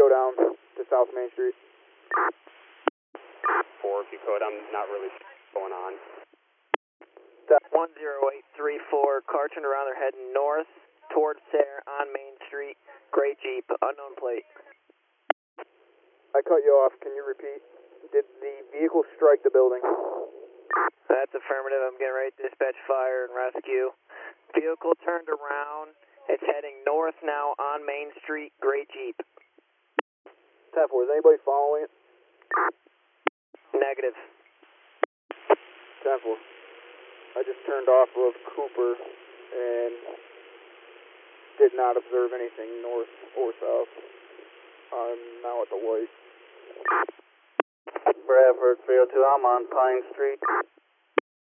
go down to South Main Street. 4 if you could. I'm not really sure what's going on. 10834, car turned around, they're heading north towards Sayre on Main Street. Gray Jeep, unknown plate. I cut you off. Can you repeat? Did the vehicle strike the building? That's affirmative. I'm getting ready to dispatch fire and rescue. Vehicle turned around. It's heading north now on Main Street. Gray Jeep. 10-4, is anybody following it? Negative. 10-4. I just turned off of Cooper and did not observe anything north or south. I'm now at the light. Bradford 302, I'm on Pine Street.